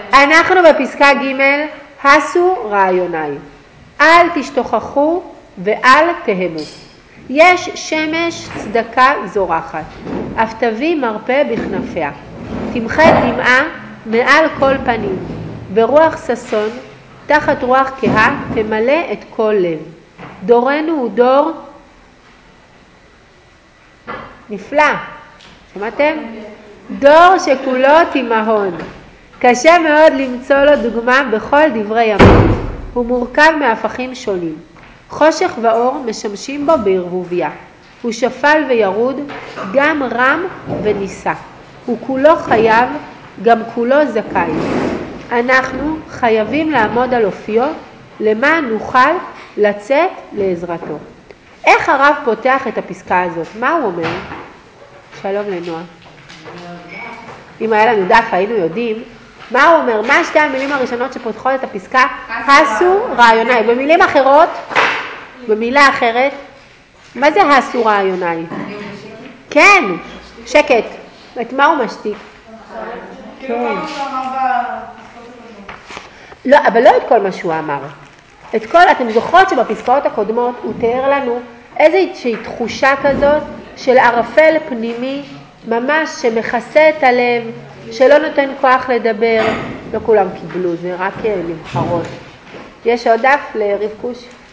אנחנו בפסקה ג' הסו רעיוני. אל תשתוכחו ואל תהמו. יש שמש צדקה זורחת, אף תביא מרפא בכנפיה. תמחה דמעה מעל כל פנים, ורוח ששון תחת רוח כהה תמלא את כל לב. דורנו הוא דור נפלא. שמעתם? דור שכולו תימהון. קשה מאוד למצוא לו דוגמה בכל דברי ימים. הוא מורכב מהפכים שונים. חושך ואור משמשים בו בערבוביה. הוא שפל וירוד, גם רם ונישא. הוא כולו חייב, גם כולו זכאי. אנחנו חייבים לעמוד על אופיו, למען נוכל לצאת לעזרתו. איך הרב פותח את הפסקה הזאת? מה הוא אומר? שלום לנועה. אם היה לנו דף היינו יודעים. מה הוא אומר? מה שתי המילים הראשונות שפותחות את הפסקה? הסו רעיוני. במילים אחרות, במילה אחרת, מה זה הסו רעיוני? כן, שקט. את מה הוא משתיק? כן. לא, אבל לא את כל מה שהוא אמר. את כל, אתם זוכרות שבפסקאות הקודמות הוא תיאר לנו איזושהי תחושה כזאת של ערפל פנימי, ממש שמכסה את הלב, שלא נותן כוח לדבר. לא כולם קיבלו, זה רק לבחרות. יש עוד דף לרבקוש?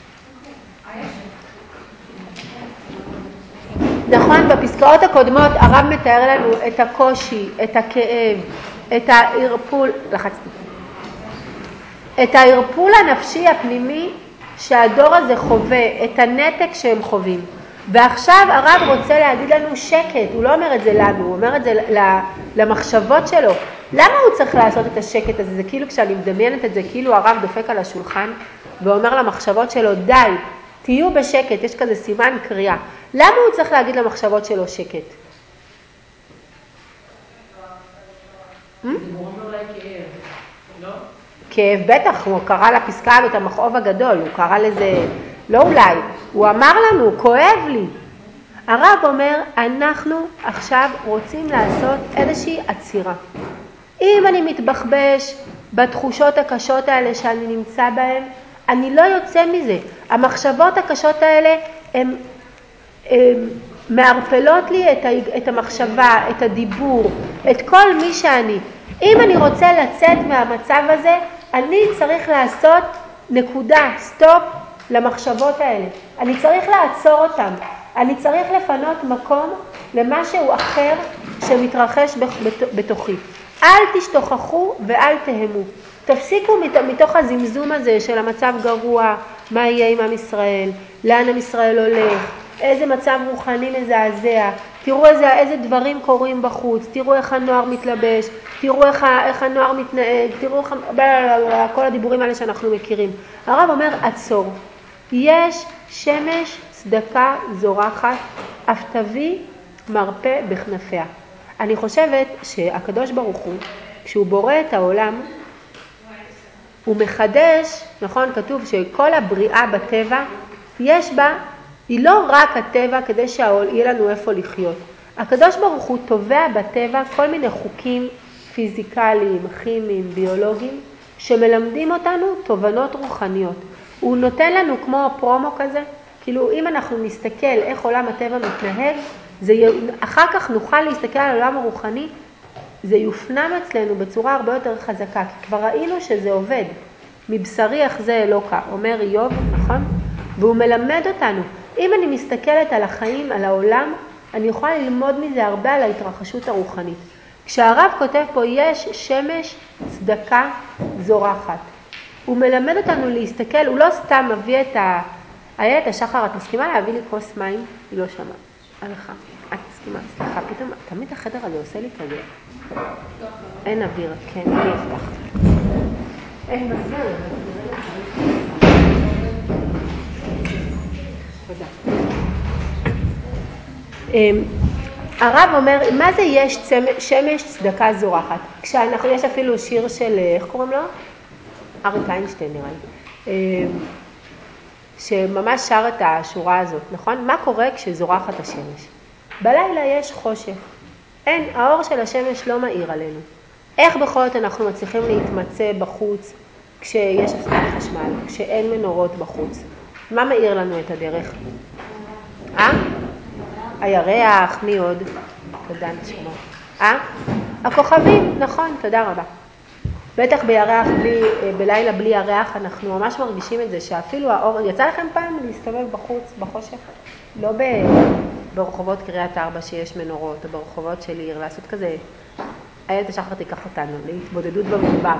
נכון, בפסקאות הקודמות הרב מתאר לנו את הקושי, את הכאב, את הערפול, לחצתי. את הערפול הנפשי הפנימי שהדור הזה חווה, את הנתק שהם חווים. ועכשיו הרב רוצה להגיד לנו שקט, הוא לא אומר את זה לנו, הוא אומר את זה למחשבות שלו. למה הוא צריך לעשות את השקט הזה? זה כאילו כשאני מדמיינת את זה, כאילו הרב דופק על השולחן ואומר למחשבות שלו, די, תהיו בשקט, יש כזה סימן קריאה. למה הוא צריך להגיד למחשבות שלו שקט? כאב, בטח, הוא קרא לפסקה הזאת המכאוב הגדול, הוא קרא לזה, לא אולי, הוא אמר לנו, כואב לי. הרב אומר, אנחנו עכשיו רוצים לעשות איזושהי עצירה. אם אני מתבחבש בתחושות הקשות האלה שאני נמצא בהן, אני לא יוצא מזה. המחשבות הקשות האלה הן מערפלות לי את המחשבה, את הדיבור, את כל מי שאני. אם אני רוצה לצאת מהמצב הזה, אני צריך לעשות נקודה, סטופ למחשבות האלה. אני צריך לעצור אותם. אני צריך לפנות מקום למשהו אחר שמתרחש בתוכי. אל תשתוכחו ואל תהמו. תפסיקו מתוך הזמזום הזה של המצב גרוע, מה יהיה עם עם ישראל, לאן עם ישראל הולך, איזה מצב רוחני מזעזע, תראו איזה דברים קורים בחוץ, תראו איך הנוער מתלבש, תראו איך הנוער מתנהג, תראו כל הדיבורים האלה שאנחנו מכירים. הרב אומר, עצור. יש שמש צדקה זורחת, אף תביא מרפא בכנפיה. אני חושבת שהקדוש ברוך הוא, כשהוא בורא את העולם, הוא מחדש, נכון, כתוב שכל הבריאה בטבע, יש בה, היא לא רק הטבע כדי שיהיה לנו איפה לחיות. הקדוש ברוך הוא טובע בטבע כל מיני חוקים פיזיקליים, כימיים, ביולוגיים, שמלמדים אותנו תובנות רוחניות. הוא נותן לנו כמו פרומו כזה, כאילו אם אנחנו נסתכל איך עולם הטבע מתנהג, אחר כך נוכל להסתכל על העולם הרוחני, זה יופנם אצלנו בצורה הרבה יותר חזקה, כי כבר ראינו שזה עובד. מבשרי אך זה אלוקה, אומר איוב, נכון? והוא מלמד אותנו. אם אני מסתכלת על החיים, על העולם, אני יכולה ללמוד מזה הרבה על ההתרחשות הרוחנית. כשהרב כותב פה, יש שמש צדקה זורחת. הוא מלמד אותנו להסתכל, הוא לא סתם מביא את איילת השחר, את מסכימה להביא לי כוס מים? היא לא שמעה. הלכה. את מסכימה, סליחה, פתאום, תמיד החדר הזה עושה לי כזה. אין אוויר, כן, אני אפתח. אין בזמן, אבל נראה לך. תודה. הרב אומר, מה זה יש שמש צדקה זורחת? כשאנחנו, יש אפילו שיר של, איך קוראים לו? אריק איינשטיין נראה לי. שממש שר את השורה הזאת, נכון? מה קורה כשזורחת השמש? בלילה יש חושך. אין, האור של השמש לא מאיר עלינו. איך בכל זאת אנחנו מצליחים להתמצא בחוץ כשיש הפסקת חשמל, כשאין מנורות בחוץ? מה מאיר לנו את הדרך? הירח, מי עוד? תודה נשמה. הכוכבים, נכון, תודה רבה. בטח בירח, בלילה בלי ירח, אנחנו ממש מרגישים את זה, שאפילו האור, יצא לכם פעם להסתובב בחוץ, בחושך? לא ברחובות קריית ארבע שיש מנורות, או ברחובות של עיר, לעשות כזה, איילת השחר תיקח אותנו, להתבודדות במדבר.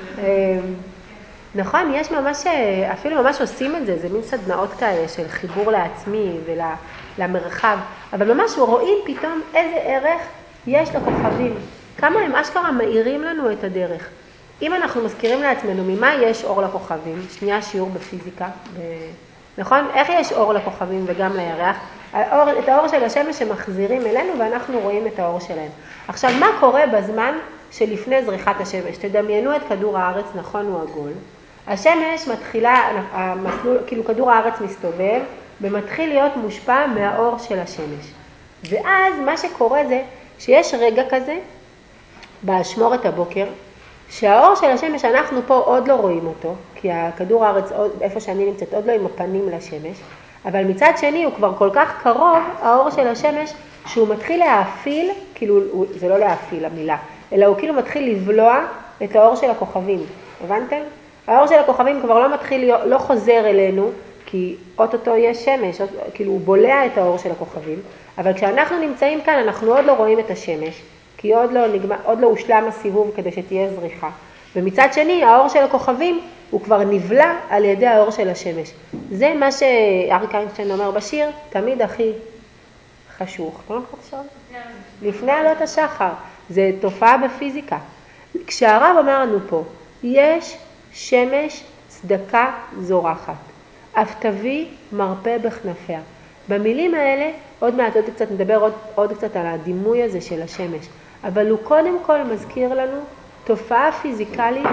נכון, יש ממש, אפילו ממש עושים את זה, זה מין סדנאות כאלה של חיבור לעצמי ולמרחב, אבל ממש רואים פתאום איזה ערך יש לכוכבים, כמה הם אשכרה מאירים לנו את הדרך. אם אנחנו מזכירים לעצמנו ממה יש אור לכוכבים, שנייה שיעור בפיזיקה, נכון? איך יש אור לכוכבים וגם לירח? את האור של השמש שמחזירים אלינו ואנחנו רואים את האור שלהם. עכשיו, מה קורה בזמן שלפני זריחת השמש? תדמיינו את כדור הארץ, נכון הוא עגול. השמש מתחילה, המסלול, כאילו כדור הארץ מסתובב ומתחיל להיות מושפע מהאור של השמש. ואז מה שקורה זה שיש רגע כזה, באשמורת הבוקר, שהאור של השמש, אנחנו פה עוד לא רואים אותו, כי הכדור הארץ, איפה שאני נמצאת, עוד לא עם הפנים לשמש, אבל מצד שני הוא כבר כל כך קרוב, האור של השמש, שהוא מתחיל להאפיל, כאילו, זה לא להאפיל המילה, אלא הוא כאילו מתחיל לבלוע את האור של הכוכבים, הבנתם? האור של הכוכבים כבר לא מתחיל, לא חוזר אלינו, כי אוטוטו יש שמש, כאילו הוא בולע את האור של הכוכבים, אבל כשאנחנו נמצאים כאן, אנחנו עוד לא רואים את השמש, כי עוד לא הושלם הסיבוב כדי שתהיה זריחה. ומצד שני, האור של הכוכבים הוא כבר נבלע על ידי האור של השמש. זה מה שאריק איינשטיין אומר בשיר, תמיד הכי חשוך. לא נכון עכשיו? לפני עלות השחר. זה תופעה בפיזיקה. כשהרב אומר לנו פה, יש שמש צדקה זורחת, אף תביא מרפא בכנפיה. במילים האלה, עוד מעט נדבר עוד קצת על הדימוי הזה של השמש, אבל הוא קודם כל מזכיר לנו תופעה פיזיקלית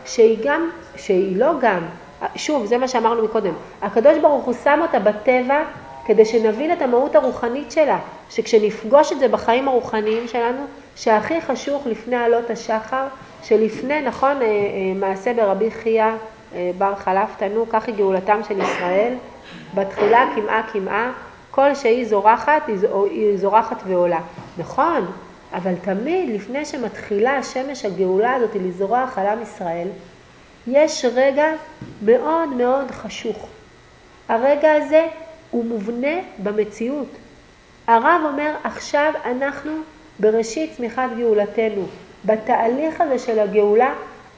שהיא לא גם, שוב, זה מה שאמרנו מקודם, הקדוש ברוך הוא שם אותה בטבע כדי שנבין את המהות הרוחנית שלה, שכשנפגוש את זה בחיים הרוחניים שלנו, שהכי חשוך לפני עלות השחר, שלפני, נכון, מעשה ברבי חייא בר חלף תנו, כך היא גאולתם של ישראל, בתחילה כמעה, כל שהיא זורחת, היא זורחת ועולה. נכון, אבל תמיד לפני שמתחילה השמש הגאולה הזאת לזרוח על עם ישראל, יש רגע מאוד מאוד חשוך. הרגע הזה הוא מובנה במציאות. הרב אומר, עכשיו אנחנו בראשית צמיחת גאולתנו, בתהליך הזה של הגאולה,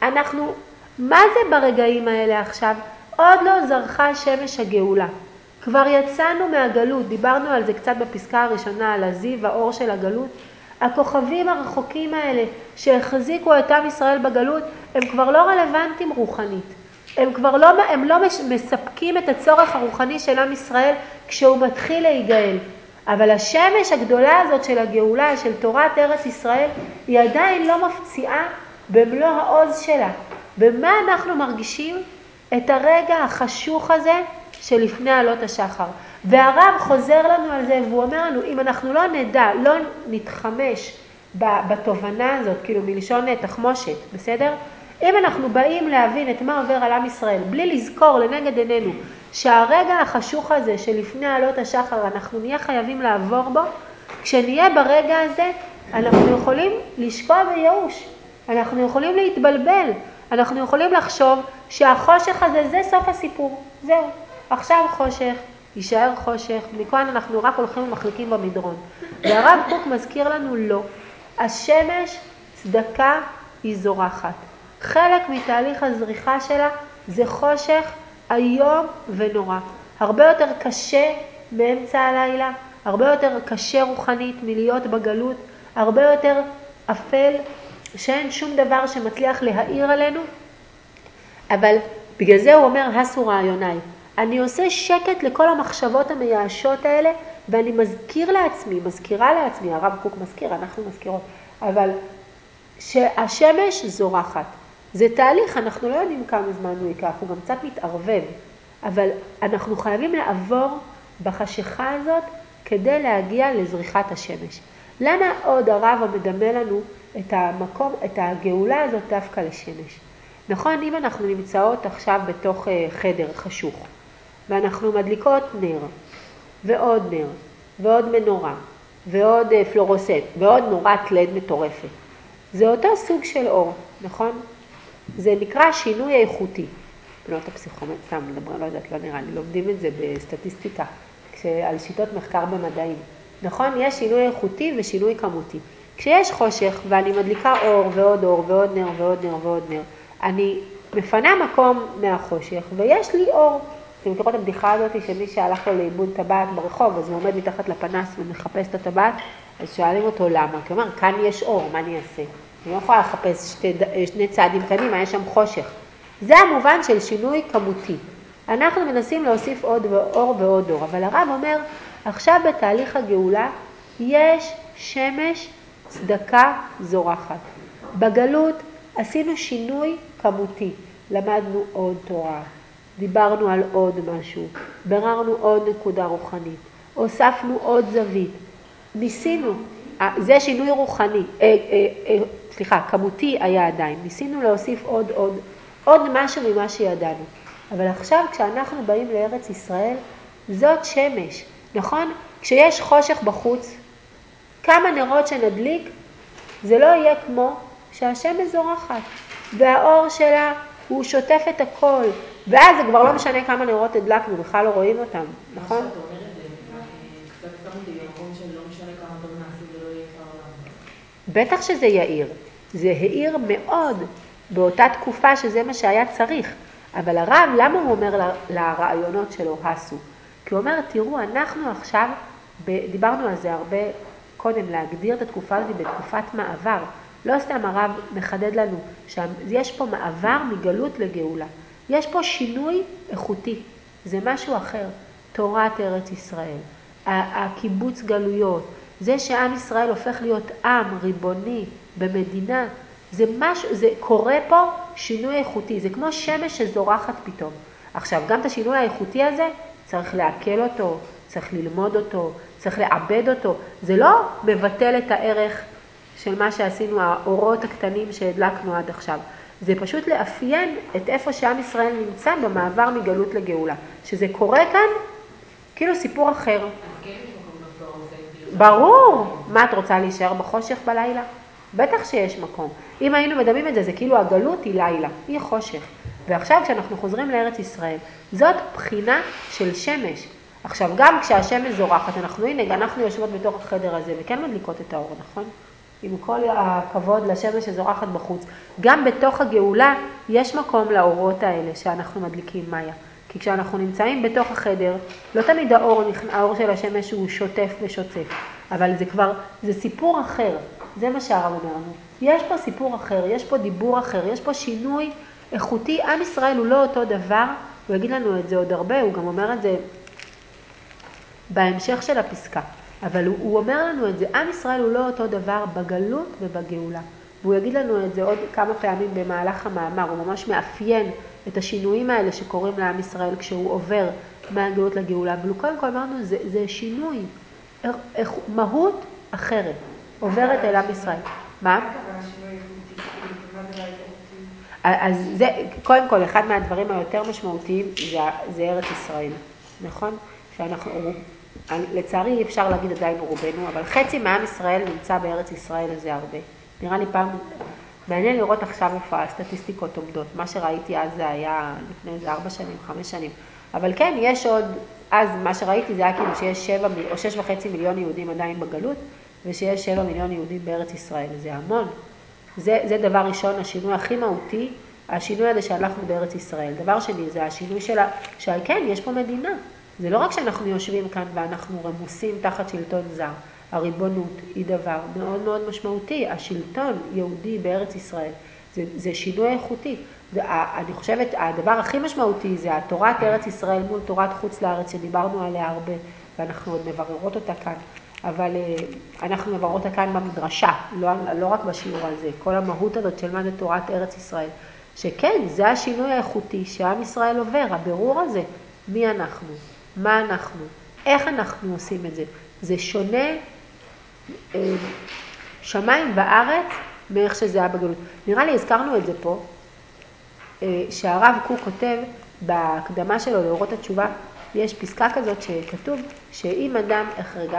מה זה ברגעים האלה עכשיו? עוד לא זרחה שמש הגאולה. כבר יצאנו מהגלות, דיברנו על זה קצת בפסקה הראשונה, על הזיו, האור של הגלות. הכוכבים הרחוקים האלה שהחזיקו את עם ישראל בגלות, הם כבר לא רלוונטיים רוחנית. הם לא מספקים את הצורך הרוחני של עם ישראל כשהוא מתחיל להיגאל. אבל השמש הגדולה הזאת של הגאולה, של תורת ארץ ישראל, היא עדיין לא מפציעה במלוא העוז שלה. במה אנחנו מרגישים? את הרגע החשוך הזה שלפני עלות השחר. והרב חוזר לנו על זה והוא אומר לנו, אם אנחנו לא נדע, לא נתחמש בתובנה הזאת, כאילו מלשון תחמושת, בסדר? אם אנחנו באים להבין את מה עובר על עם ישראל, בלי לזכור לנגד עינינו שהרגע החשוך הזה שלפני עלות השחר אנחנו נהיה חייבים לעבור בו, כשנהיה ברגע הזה אנחנו יכולים לשקוע בייאוש, אנחנו יכולים להתבלבל, אנחנו יכולים לחשוב שהחושך הזה זה סוף הסיפור, זהו, עכשיו חושך, יישאר חושך, מכאן אנחנו רק הולכים ומחליקים במדרון. והרב קוק מזכיר לנו לא, השמש צדקה היא זורחת. חלק מתהליך הזריחה שלה זה חושך היום ונורא. הרבה יותר קשה מאמצע הלילה, הרבה יותר קשה רוחנית מלהיות בגלות, הרבה יותר אפל, שאין שום דבר שמצליח להאיר עלינו. אבל בגלל זה הוא אומר, הסו רעיוני. אני עושה שקט לכל המחשבות המייאשות האלה, ואני מזכירה לעצמי, הרב קוק מזכיר, אנחנו מזכירות, אבל שהשמש זורחת. זה תהליך, אנחנו לא יודעים כמה זמן הוא ייקח, הוא גם קצת מתערבב, אבל אנחנו חייבים לעבור בחשיכה הזאת כדי להגיע לזריחת השמש. למה עוד הרב המדמה לנו את המקום, את הגאולה הזאת דווקא לשמש. נכון, אם אנחנו נמצאות עכשיו בתוך חדר חשוך, ואנחנו מדליקות נר, ועוד נר, ועוד מנורה, ועוד פלורוסט, ועוד נורת לד מטורפת. זה אותו סוג של אור, נכון? זה נקרא שינוי איכותי. בנות הפסיכומטריה, סתם מדברים, לא יודעת, לא נראה לי, לומדים את זה בסטטיסטיקה, על שיטות מחקר במדעים. נכון? יש שינוי איכותי ושינוי כמותי. כשיש חושך ואני מדליקה אור ועוד אור ועוד נר ועוד נר ועוד נר, אני מפנה מקום מהחושך ויש לי אור. אתם מכירות את הבדיחה הזאת שמי שהלך לו לאיבוד טבעת ברחוב, אז הוא עומד מתחת לפנס ומחפש את הטבעת, אז שואלים אותו למה. כי הוא אומר, כאן יש אור, מה אני אעשה? אני לא יכולה לחפש שני צעדים קדימה, יש שם חושך. זה המובן של שינוי כמותי. אנחנו מנסים להוסיף עוד אור ועוד אור, אבל הרב אומר, עכשיו בתהליך הגאולה יש שמש צדקה זורחת. בגלות עשינו שינוי כמותי, למדנו עוד תורה, דיברנו על עוד משהו, בררנו עוד נקודה רוחנית, הוספנו עוד זווית, ניסינו, זה שינוי רוחני, כמותי היה עדיין, ניסינו להוסיף עוד משהו ממה שידענו. אבל עכשיו כשאנחנו באים לארץ ישראל, זאת שמש, נכון? כשיש חושך בחוץ, כמה נרות שנדליק, זה לא יהיה כמו שהשמש זורחת, והאור שלה הוא שוטף את הכל, ואז זה כבר לא משנה כמה נרות הדלקנו, בכלל לא רואים אותם, נכון? מה שאת אומרת זה, קצת כמותי במקום שלא משנה כמה טוב נעשה, זה לא יהיה כבר עולם. בטח שזה יאיר, זה העיר מאוד באותה תקופה שזה מה שהיה צריך, אבל הרב, למה הוא אומר לרעיונות שלו הסו? כי הוא אומר, תראו, אנחנו עכשיו, דיברנו על זה הרבה קודם, להגדיר את התקופה הזאת בתקופת מעבר. לא סתם הרב מחדד לנו שיש פה מעבר מגלות לגאולה. יש פה שינוי איכותי, זה משהו אחר. תורת ארץ ישראל, הקיבוץ גלויות, זה שעם ישראל הופך להיות עם ריבוני במדינה, זה קורה פה שינוי איכותי, זה כמו שמש שזורחת פתאום. עכשיו, גם את השינוי האיכותי הזה צריך לעכל אותו, צריך ללמוד אותו, צריך לעבד אותו. זה לא מבטל את הערך של מה שעשינו, האורות הקטנים שהדלקנו עד עכשיו. זה פשוט לאפיין את איפה שעם ישראל נמצא במעבר מגלות לגאולה. שזה קורה כאן, כאילו סיפור אחר. ברור. מה את רוצה להישאר בחושך בלילה? בטח שיש מקום. אם היינו מדמים את זה, זה כאילו הגלות היא לילה, היא חושך. ועכשיו כשאנחנו חוזרים לארץ ישראל, זאת בחינה של שמש. עכשיו גם כשהשמש זורחת, אנחנו יושבות בתוך החדר הזה וכן מדליקות את האור, נכון? עם כל הכבוד לשמש שזורחת בחוץ. גם בתוך הגאולה יש מקום לאורות האלה שאנחנו מדליקים מאיה. כי כשאנחנו נמצאים בתוך החדר, לא תמיד האור של השמש הוא שוטף ושוצף, אבל זה סיפור אחר. זה מה שהרב אומר לנו. יש פה סיפור אחר, יש פה דיבור אחר, יש פה שינוי איכותי. עם ישראל הוא לא אותו דבר, הוא יגיד לנו את זה עוד הרבה, הוא גם אומר את זה בהמשך של הפסקה. אבל הוא אומר לנו את זה, עם ישראל הוא לא אותו דבר בגלות ובגאולה. והוא יגיד לנו את זה עוד כמה פעמים במהלך המאמר, הוא ממש מאפיין את השינויים האלה שקורים לעם ישראל כשהוא עובר מהגלות לגאולה. אבל הוא קודם כל אמרנו, זה שינוי, מהות אחרת, עוברת אל עם ישראל. מה? אז זה, קודם כל, אחד מהדברים היותר משמעותיים זה ארץ ישראל, נכון? לצערי אי אפשר להגיד עדיין רובנו, אבל חצי מעם ישראל נמצא בארץ ישראל הזה הרבה. נראה לי פעם, מעניין לראות עכשיו איפה הסטטיסטיקות עומדות. מה שראיתי אז זה היה לפני איזה 4 שנים, 5 שנים. אבל כן, יש עוד, אז מה שראיתי זה היה כאילו שיש 7 או 6.5 מיליון יהודים עדיין בגלות, ושיש 7 מיליון יהודים בארץ ישראל. זה המון. זה דבר ראשון, השינוי הכי מהותי, השינוי הזה שאנחנו בארץ ישראל. דבר שני, זה השינוי כן, יש פה מדינה. זה לא רק שאנחנו יושבים כאן ואנחנו רמוסים תחת שלטון זר. הריבונות היא דבר מאוד מאוד משמעותי. השלטון יהודי בארץ ישראל, זה שינוי איכותי. אני חושבת, הדבר הכי משמעותי זה התורת ארץ ישראל מול תורת חוץ לארץ, שדיברנו עליה הרבה, ואנחנו עוד מבררות אותה כאן. אבל אנחנו מברות כאן במדרשה, לא רק בשיעור הזה, כל המהות הזאת של מה זה תורת ארץ ישראל, שכן, זה השינוי האיכותי שעם ישראל עובר, הבירור הזה, מי אנחנו, מה אנחנו, איך אנחנו עושים את זה. זה שונה, שמיים וארץ מאיך שזה היה בגלות. נראה לי, הזכרנו את זה פה, שהרב קוק כותב בהקדמה שלו לאורות התשובה, יש פסקה כזאת שכתוב שאם אדם החרגה,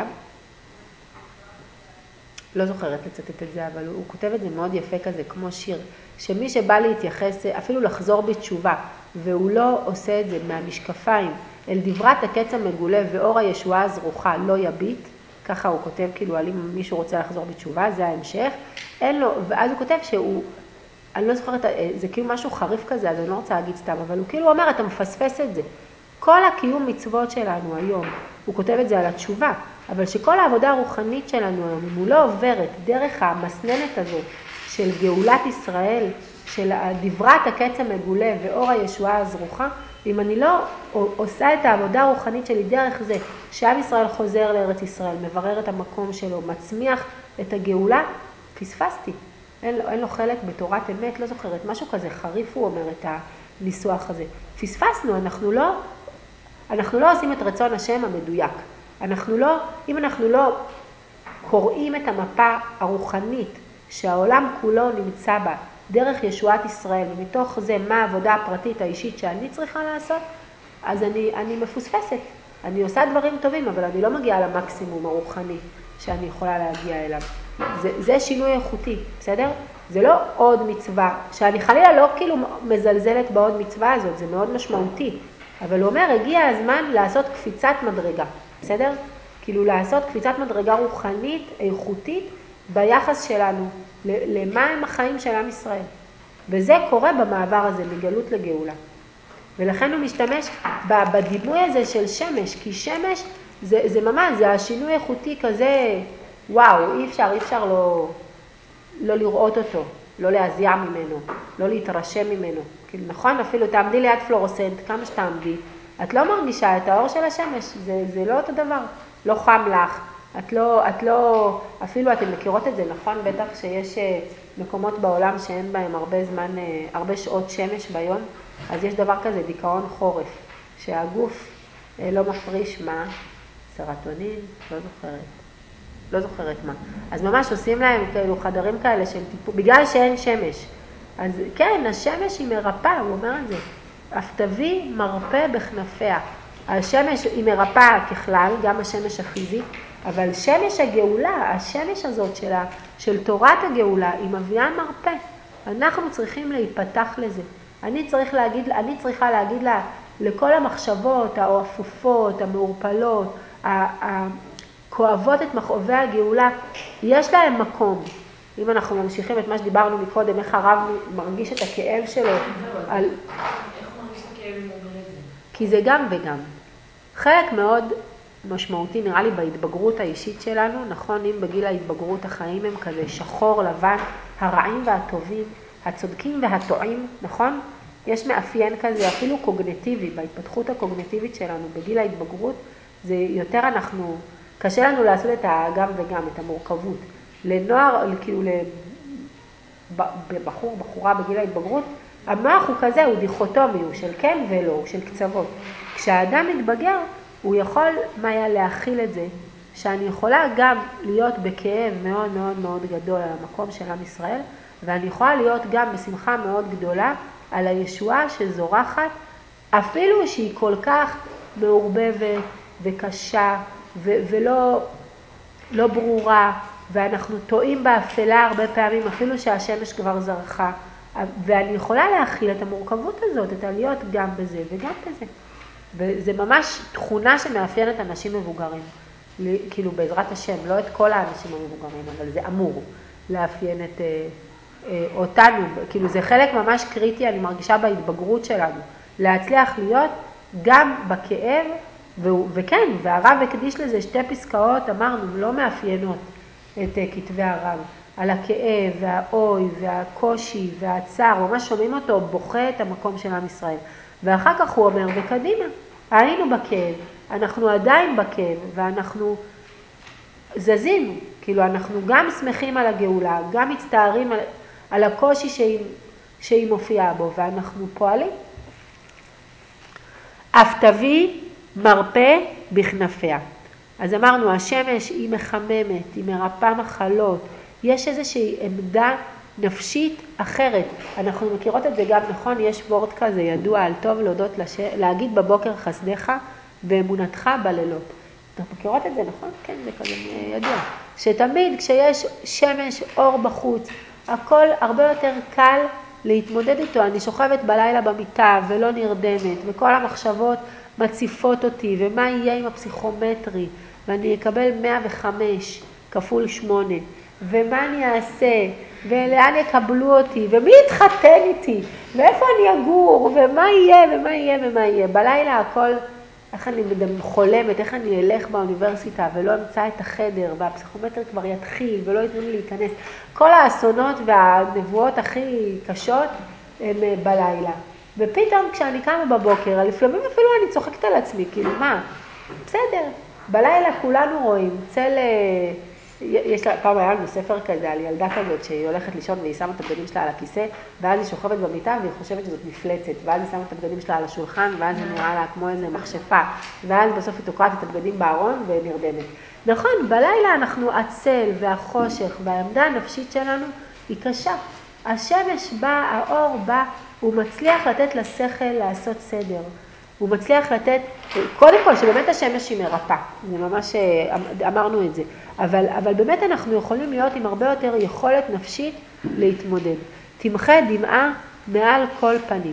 לא זוכרת לצטט את זה, אבל הוא כותב את זה מאוד יפה כזה, כמו שיר, שמי שבא להתייחס, אפילו לחזור בתשובה, והוא לא עושה את זה מהמשקפיים, אל דברת הקץ המגולה ואור הישועה הזרוחה לא יביט, ככה הוא כותב, כאילו, על אם מישהו רוצה לחזור בתשובה, זה ההמשך, אין לו, ואז הוא כותב שהוא, אני לא זוכרת, זה כאילו משהו חריף כזה, אז אני לא רוצה להגיד סתם, אבל הוא כאילו אומר, אתה מפספס את זה. כל הקיום מצוות שלנו היום, הוא כותב את זה על התשובה, אבל שכל העבודה הרוחנית שלנו היום, אם הוא לא עוברת דרך המסננת הזו של גאולת ישראל, של דברת הקץ המגולה ואור הישועה הזרוחה, אם אני לא עושה את העבודה הרוחנית שלי דרך זה, שעם ישראל חוזר לארץ ישראל, מברר את המקום שלו, מצמיח את הגאולה, פספסתי. אין לו חלק בתורת אמת, לא זוכרת, משהו כזה חריף הוא אומר את הניסוח הזה. פספסנו, אנחנו לא עושים את רצון השם המדויק. אם אנחנו לא קוראים את המפה הרוחנית שהעולם כולו נמצא בה, דרך ישועת ישראל, ומתוך זה מה העבודה הפרטית האישית שאני צריכה לעשות, אז אני מפוספסת. אני עושה דברים טובים, אבל אני לא מגיעה למקסימום הרוחני שאני יכולה להגיע אליו. זה שינוי איכותי, בסדר? זה לא עוד מצווה, שאני חלילה לא כאילו מזלזלת בעוד מצווה הזאת, זה מאוד משמעותי. אבל הוא אומר, הגיע הזמן לעשות קפיצת מדרגה, בסדר? כאילו לעשות קפיצת מדרגה רוחנית, איכותית, ביחס שלנו, למה הם החיים של עם ישראל. וזה קורה במעבר הזה, מגלות לגאולה. ולכן הוא משתמש בדימוי הזה של שמש, כי שמש זה ממש, זה השינוי איכותי כזה, וואו, אי אפשר לא לראות אותו, לא להזיע ממנו, לא להתרשם ממנו. כאילו נכון, אפילו תעמדי ליד פלורוסנט, כמה שתעמדי, את לא מרגישה את האור של השמש, זה לא אותו דבר, לא חם לך, את לא, אפילו אתם מכירות את זה, נכון? בטח שיש מקומות בעולם שאין בהם הרבה שעות שמש ביום, אז יש דבר כזה, דיכאון חורף, שהגוף לא מפריש מה? סרטונין? לא זוכרת מה. אז ממש עושים להם כאילו חדרים כאלה של טיפול, בגלל שאין שמש. אז כן, השמש היא מרפאה, הוא אומר את זה. אף תביא מרפא בכנפיה. השמש היא מרפאה ככלל, גם השמש הפיזית, אבל שמש הגאולה, השמש הזאת של תורת הגאולה, היא מביאה מרפא. אנחנו צריכים להיפתח לזה. אני צריכה להגיד לה, לכל המחשבות, האופופות, המעורפלות, כואבות את מכאובי הגאולה, יש להם מקום. אם אנחנו ממשיכים את מה שדיברנו מקודם, איך הרב מרגיש את הכאב שלו. איך הוא מרגיש את הכאב אם הוא אומר את זה? כי זה גם וגם. חלק מאוד משמעותי נראה לי בהתבגרות האישית שלנו, נכון, אם בגיל ההתבגרות החיים הם כזה שחור, לבן, הרעים והטובים, הצודקים והטועים, נכון? יש מאפיין כזה אפילו קוגניטיבי, בהתפתחות הקוגניטיבית שלנו בגיל ההתבגרות, זה יותר קשה לנו לעשות את הגם וגם, את המורכבות. לנוער, כאילו בחורה בגיל ההתבגרות, המוח הוא כזה, הוא דיכוטומי, הוא של כן ולא, הוא של קצוות. כשהאדם מתבגר, הוא יכול להכיל את זה, שאני יכולה גם להיות בכאב מאוד מאוד מאוד גדול על המקום של עם ישראל, ואני יכולה להיות גם בשמחה מאוד גדולה על הישועה שזורחת, אפילו שהיא כל כך מעורבבת וקשה ולא ברורה, ואנחנו טועים באפלה הרבה פעמים, אפילו שהשמש כבר זרחה, ואני יכולה להכיל את המורכבות הזאת, את העליות גם בזה וגם בזה. וזה ממש תכונה שמאפיינת אנשים מבוגרים, כאילו בעזרת השם, לא את כל האנשים המבוגרים, אבל זה אמור לאפיין את אותנו, כאילו זה חלק ממש קריטי, אני מרגישה בהתבגרות שלנו, להצליח להיות גם בכאב, וכן, והרב הקדיש לזה שתי פסקאות, אמרנו, לא מאפיינות את כתבי הרב, על הכאב והאוי והקושי והצער, ממש שומעים אותו בוכה את המקום של עם ישראל. ואחר כך הוא אומר, וקדימה, היינו בכאב, אנחנו עדיין בכאב, ואנחנו זזינו, כאילו אנחנו גם שמחים על הגאולה, גם מצטערים על הקושי שהיא מופיעה בו, ואנחנו פועלים. אף תביא מרפא בכנפיה. אז אמרנו, השמש היא מחממת, היא מרפאה מחלות, יש איזושהי עמדה נפשית אחרת. אנחנו מכירות את זה גם, נכון? יש וורט כזה ידוע על טוב להודות, להגיד בבוקר חסדך ואמונתך בלילות. אנחנו מכירות את זה, נכון? כן, זה כזה ידוע. שתמיד כשיש שמש, אור בחוץ, הכל הרבה יותר קל להתמודד איתו. אני שוכבת בלילה במיטה ולא נרדמת, וכל המחשבות מציפות אותי, ומה יהיה עם הפסיכומטרי, ואני אקבל 105 כפול 8, ומה אני אעשה, ולאן יקבלו אותי, ומי יתחתן איתי, ואיפה אני אגור, ומה יהיה, ומה יהיה, ומה יהיה. בלילה הכל, איך אני חולמת, איך אני אלך באוניברסיטה ולא אמצא את החדר, והפסיכומטר כבר יתחיל ולא ייתנו לי להיכנס. כל האסונות והנבואות הכי קשות הם בלילה. ופתאום כשאני קמה בבוקר, לפעמים אפילו אני צוחקת על עצמי, כאילו מה? בסדר, בלילה כולנו רואים, יש לה, פעם היה לנו ספר כזה על ילדה כזאת שהיא הולכת לישון והיא שמה את הבגדים שלה על הכיסא, ואז היא שוכבת במיטה והיא חושבת שזאת מפלצת, ואז היא שמה את הבגדים שלה על השולחן, ואז היא נראה לה כמו איזה מכשפה, ואז בסוף היא תוקעת את הבגדים בארון ונרדמת. נכון, בלילה אנחנו עצל והחושך והעמדה הנפשית שלנו היא קשה. השמש בא, האור בא, הוא מצליח לתת לשכל לעשות סדר. הוא מצליח לתת, קודם כל שבאמת השמש היא מרפא, זה ממש אמרנו את זה, אבל באמת אנחנו יכולים להיות עם הרבה יותר יכולת נפשית להתמודד. תמחה דמעה מעל כל פנים.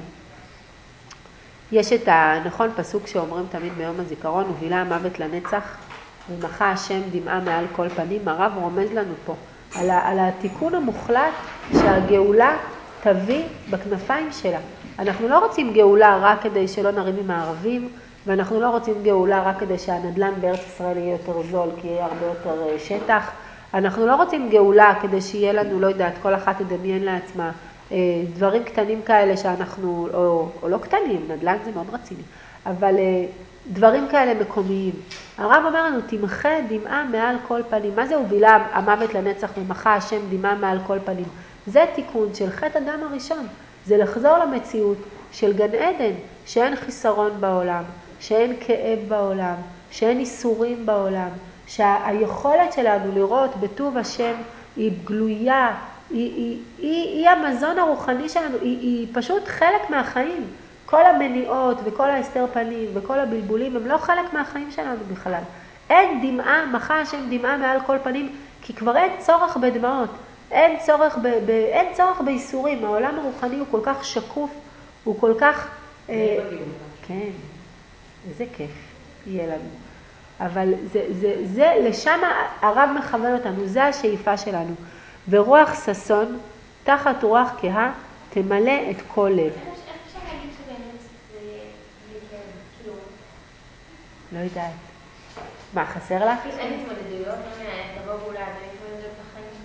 יש את הנכון פסוק שאומרים תמיד ביום הזיכרון, ובילה המוות לנצח, ומחה השם דמעה מעל כל פנים. הרב רומז לנו פה על התיקון המוחלט שהגאולה תביא בכנפיים שלה. אנחנו לא רוצים גאולה רק כדי שלא נרים עם הערבים, ואנחנו לא רוצים גאולה רק כדי שהנדלן בארץ ישראל יהיה יותר זול, כי יהיה הרבה יותר שטח. אנחנו לא רוצים גאולה כדי שיהיה לנו, לא יודעת, כל אחת תדמיין לעצמה, דברים קטנים כאלה שאנחנו, או לא קטנים, נדל"ן זה מאוד רציני, אבל דברים כאלה מקומיים. הרב אומר לנו, תמחה דמעה מעל כל פנים. מה זה הובילה המוות לנצח ומחה השם דמעה מעל כל פנים? זה תיקון של חטא אדם הראשון. זה לחזור למציאות של גן עדן, שאין חיסרון בעולם, שאין כאב בעולם, שאין איסורים בעולם, שהיכולת שלנו לראות בטוב השם היא גלויה, היא המזון הרוחני שלנו, היא פשוט חלק מהחיים. כל המניעות וכל ההסתר פנים וכל הבלבולים הם לא חלק מהחיים שלנו בכלל. אין דמעה, מחה השם דמעה מעל כל פנים, כי כבר אין צורך בדמעות, אין צורך באיסורים. העולם הרוחני הוא כל כך שקוף, הוא כל כך... כן, איזה כיף יהיה לנו. אבל זה לשם הרב מכוון אותנו, זה השאיפה שלנו. ורוח ששון, תחת רוח כהה, תמלא את כל לב. איך אפשר להגיד שבאמת זה כאילו... לא יודעת. מה, חסר לך? אין התמודדויות, לא תבוא ואולי, זה התמודדויות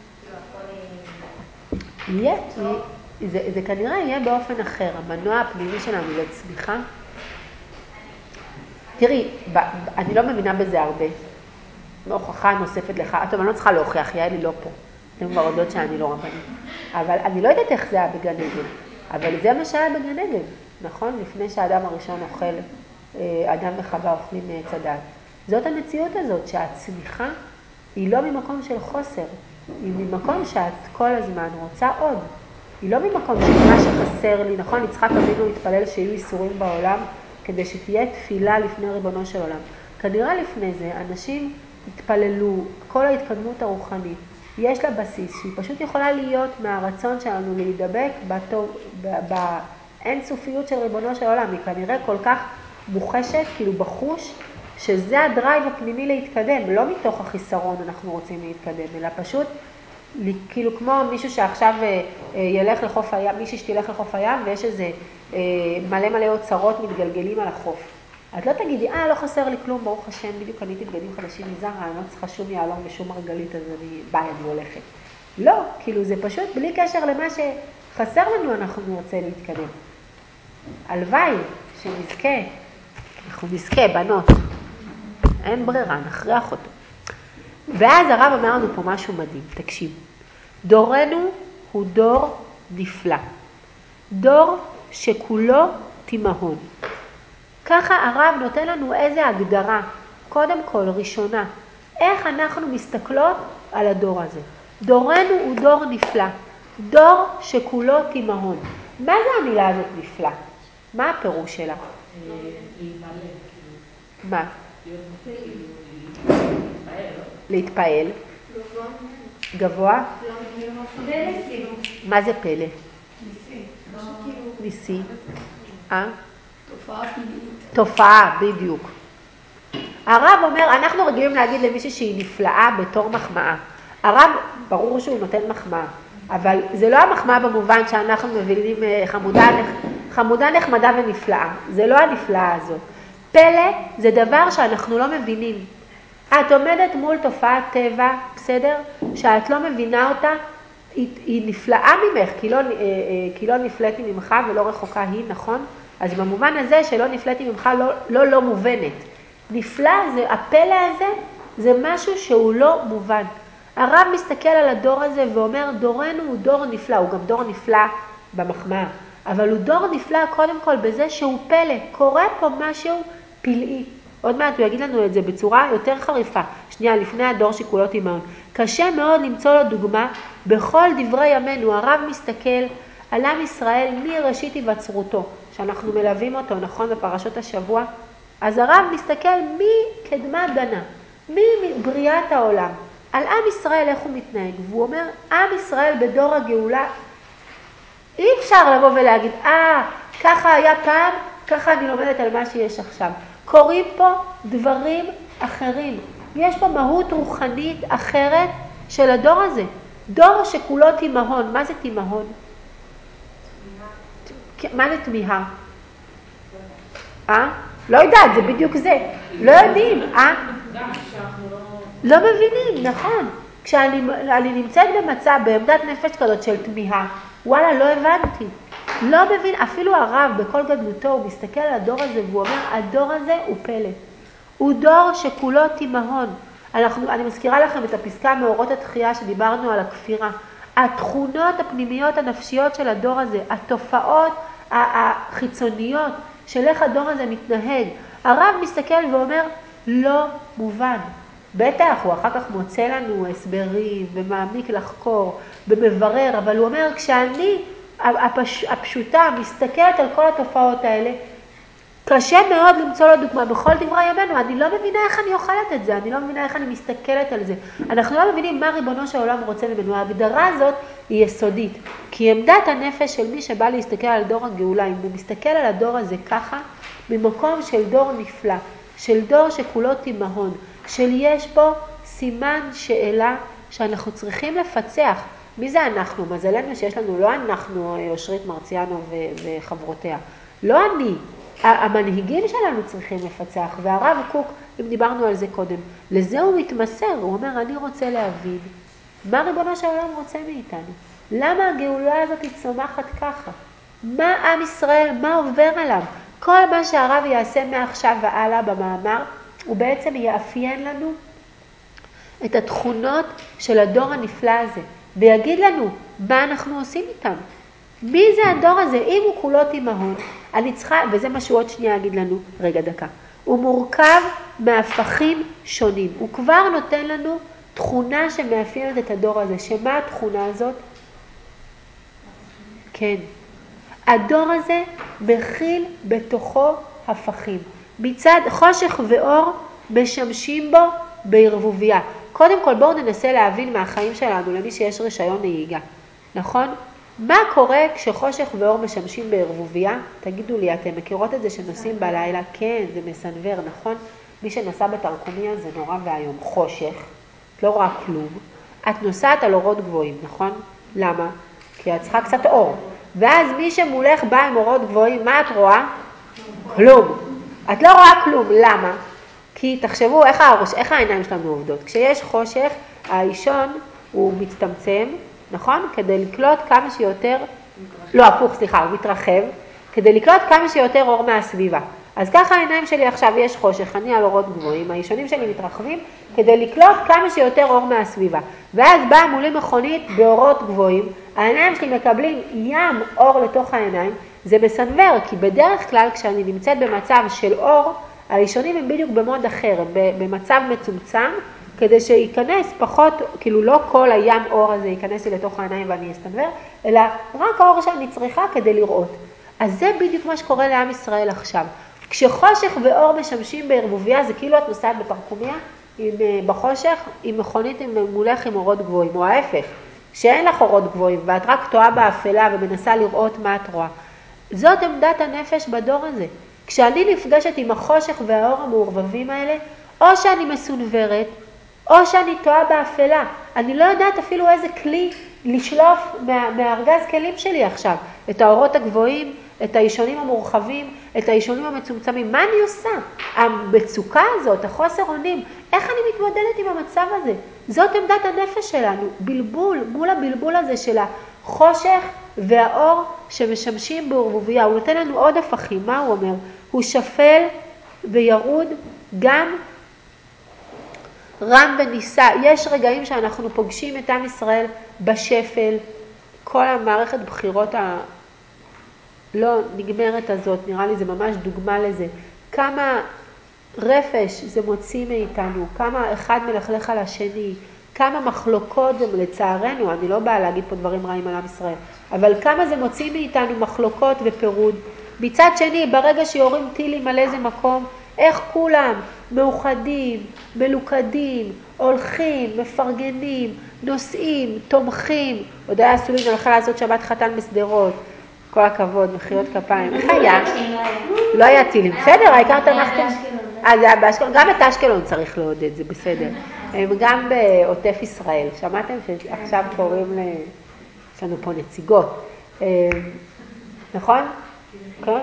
בחיים, כאילו הכל... יהיה, זה כנראה יהיה באופן אחר. המנוע הפנימי שלנו לצמיחה. תראי, אני לא מבינה בזה הרבה. הוכחה נוספת לך, אני לא צריכה להוכיח, יעלי לא פה. אתם כבר יודעות שאני לא רבנית. אבל אני לא יודעת איך זה היה בגן עדן. אבל זה מה שהיה בגן עדן, נכון? לפני שהאדם הראשון אוכל, אדם וחווה אוכלים מעץ הדעת. זאת המציאות הזאת, שהצמיחה היא לא ממקום של חוסר, היא ממקום שאת כל הזמן רוצה עוד. היא לא ממקום של מה שחסר לי, נכון? יצחק אבינו התפלל שיהיו איסורים בעולם, כדי שתהיה תפילה לפני ריבונו של עולם. כנראה לפני זה, אנשים התפללו, כל ההתקדמות הרוחנית, יש לה בסיס, שהיא פשוט יכולה להיות מהרצון שלנו להידבק באינסופיות של ריבונו של עולם. היא כנראה כל כך מוחשת, כאילו בחוש, שזה הדרייב הפנימי להתקדם, לא מתוך החיסרון אנחנו רוצים להתקדם, אלא פשוט כאילו כמו מישהו שעכשיו ילך לחוף הים, מישהי שתלך לחוף הים ויש איזה מלא אוצרות מתגלגלים על החוף. את לא תגידי, לא חסר לי כלום, ברוך השם, בדיוק קניתי בגדים חדשים מזרה, אני לא צריכה שום יעלום ושום מרגלית, אז אני הולכת. לא, כאילו זה פשוט בלי קשר למה שחסר לנו, אנחנו נרצה להתקדם. הלוואי שנזכה, אנחנו נזכה, בנות, אין ברירה, נכריח אותו. ואז הרב אמר לנו פה משהו מדהים, תקשיב. דורנו הוא דור נפלא. דור שכולו תימהון. ככה הרב נותן לנו איזה הגדרה, קודם כל, ראשונה, איך אנחנו מסתכלות על הדור הזה. דורנו הוא דור נפלא. דור שכולו תימהון. מה זה המילה הזאת נפלא? מה הפירוש שלה? מה? להתפעל. גבוה? מה זה פלא? ניסי. תופעה, בדיוק. הרב אומר, אנחנו רגילים להגיד למישהי שהיא נפלאה בתור מחמאה. הרב, ברור שהוא נותן מחמאה, אבל זה לא המחמאה במובן שאנחנו מבינים חמודה נחמדה ונפלאה. זה לא הנפלאה הזאת. פלא זה דבר שאנחנו לא מבינים. את עומדת מול תופעת טבע, בסדר? שאת לא מבינה אותה, היא נפלאה ממך, כי לא נפלאתי ממך ולא רחוקה היא, נכון? אז במובן הזה שלא נפלאתי ממך לא מובנת. נפלא, הפלא הזה זה משהו שהוא לא מובן. הרב מסתכל על הדור הזה ואומר, דורנו הוא דור נפלא, הוא גם דור נפלא במחמאה, אבל הוא דור נפלא קודם כל בזה שהוא פלא, קורה פה משהו פלאי. עוד מעט הוא יגיד לנו את זה בצורה יותר חריפה. שנייה, לפני הדור שכולו תימהון. קשה מאוד למצוא לו דוגמה, בכל דברי ימינו הרב מסתכל על עם ישראל מראשית היווצרותו, שאנחנו מלווים אותו, נכון, בפרשות השבוע. אז הרב מסתכל מקדמת דנה, מבריאת העולם, על עם ישראל איך הוא מתנהג. והוא אומר, עם ישראל בדור הגאולה, אי אפשר לבוא ולהגיד, ככה היה פעם, ככה אני לומדת על מה שיש עכשיו. קוראים פה דברים אחרים. יש פה מהות רוחנית אחרת של הדור הזה. דור שכולו תימהון. מה זה תימהון? מה זה תמיהה? לא יודעת, זה בדיוק זה. לא יודעים, לא מבינים, נכון. כשאני נמצאת במצב, בעמדת נפש כזאת של תמיהה, וואלה, לא הבנתי. לא מבין, אפילו הרב בכל גדלותו, הוא מסתכל על הדור הזה והוא אומר, הדור הזה הוא פלא. הוא דור שכולו תימהון. אני מזכירה לכם את הפסקה מאורות התחייה שדיברנו על הכפירה. התכונות הפנימיות הנפשיות של הדור הזה, התופעות החיצוניות של איך הדור הזה מתנהג. הרב מסתכל ואומר, לא מובן. בטח, הוא אחר כך מוצא לנו הסברים ומעמיק לחקור ומברר, אבל הוא אומר, כשאני הפשוטה מסתכלת על כל התופעות האלה, קשה מאוד למצוא לו דוגמה. בכל דברי ימינו, אני לא מבינה איך אני אוכלת את זה, אני לא מבינה איך אני מסתכלת על זה. אנחנו לא מבינים מה ריבונו של העולם רוצה ממנו. ההגדרה הזאת היא יסודית, כי עמדת הנפש של מי שבא להסתכל על דור הגאולה, אם הוא מסתכל על הדור הזה ככה, ממקום של דור נפלא, של דור שכולו תימהון, של יש פה סימן שאלה שאנחנו צריכים לפצח. מי זה אנחנו? מזלנו שיש לנו, לא אנחנו, אושרית מרציאנו וחברותיה. לא אני. המנהיגים שלנו צריכים לפצח. והרב קוק, אם דיברנו על זה קודם, לזה הוא מתמסר. הוא אומר, אני רוצה להבין מה ריבונו של העולם רוצה מאיתנו. למה הגאולה הזאת היא צומחת ככה? מה עם ישראל, מה עובר עליו? כל מה שהרב יעשה מעכשיו והלאה במאמר, הוא בעצם יאפיין לנו את התכונות של הדור הנפלא הזה, ויגיד לנו מה אנחנו עושים איתם. מי זה הדור הזה? אם הוא כולו תימהון, אני צריכה, וזה מה שהוא עוד שנייה יגיד לנו, רגע דקה, הוא מורכב מהפכים שונים. הוא כבר נותן לנו תכונה שמאפיינת את הדור הזה. שמה התכונה הזאת? כן. הדור הזה מכיל בתוכו הפכים. מצד חושך ואור משמשים בו בערבוביה. קודם כל בואו ננסה להבין מהחיים שלנו, למי שיש רישיון נהיגה. נכון? מה קורה כשחושך ואור משמשים בערבוביה? תגידו לי, אתם מכירות את זה שנוסעים בלילה? כן, זה מסנבר, נכון? מי שנסע בתרקומיה זה נורא והיום. חושך, את לא רואה כלום. את נוסעת על אורות גבוהים, נכון? למה? כי את צריכה קצת אור. ואז מי שמולך בא עם אורות גבוהים, מה את רואה? כלום. את לא רואה כלום, למה? כי תחשבו איך העיניים שלנו עובדות. כשיש חושך, האישון הוא מצטמצם, נכון? כדי לקלוט כמה שיותר, לא, הפוך, סליחה, הוא מתרחב, כדי לקלוט כמה שיותר אור מהסביבה. אז ככה העיניים שלי עכשיו, יש חושך, אני על אורות גבוהים, האישונים שלי מתרחבים, כדי לקלוט כמה שיותר אור מהסביבה. ואז באה מולי מכונית באורות גבוהים, העיניים שלי מקבלים ים אור לתוך העיניים, זה מסנבר, כי בדרך כלל כשאני נמצאת במצב של אור, האישונים הם בדיוק במוד אחר, הם במצב מצומצם, כדי שייכנס פחות, כאילו לא כל הים אור הזה ייכנס לי לתוך העיניים ואני אסתנוור, אלא רק האור שאני צריכה כדי לראות. אז זה בדיוק מה שקורה לעם ישראל עכשיו. כשחושך ואור משמשים בערבוביה, זה כאילו את נוסעת בפרקומיה, בחושך, עם מכונית מולך עם אורות גבוהים, או ההפך, שאין לך אורות גבוהים, ואת רק טועה באפלה ומנסה לראות מה את רואה. זאת עמדת הנפש בדור הזה. כשאני נפגשת עם החושך והאור המעורבבים האלה, או שאני מסונברת, או שאני טועה באפלה. אני לא יודעת אפילו איזה כלי לשלוף מהארגז כלים שלי עכשיו. את האורות הגבוהים, את האישונים המורחבים, את האישונים המצומצמים. מה אני עושה? המצוקה הזאת, החוסר אונים, איך אני מתמודדת עם המצב הזה? זאת עמדת הנפש שלנו, בלבול, מול הבלבול הזה של החושך והאור שמשמשים בערבוביה. הוא נותן לנו עוד הפכים, מה הוא אומר? הוא שפל וירוד גם רם וניסה. יש רגעים שאנחנו פוגשים את עם ישראל בשפל, כל המערכת בחירות לא נגמרת הזאת, נראה לי זה ממש דוגמה לזה. כמה רפש זה מוציא מאיתנו, כמה אחד מלכלך על השני, כמה מחלוקות זה לצערנו, אני לא באה להגיד פה דברים רעים על עם ישראל, אבל כמה זה מוציא מאיתנו מחלוקות ופירוד. מצד שני, ברגע שיורים טילים על איזה מקום, איך כולם מאוחדים, מלוכדים, הולכים, מפרגנים, נוסעים, תומכים. עוד היה עשו לי הלכה לעשות שבת חתן בסדרות. כל הכבוד, מחיאות כפיים. איך היה? לא היה טילים. בסדר, העיקר תמכתם. זה היה באשקלון. גם את אשקלון צריך לעודד, זה בסדר. הם גם בעוטף ישראל. שמעתם שעכשיו קוראים יש לנו פה נציגות. נכון? כן?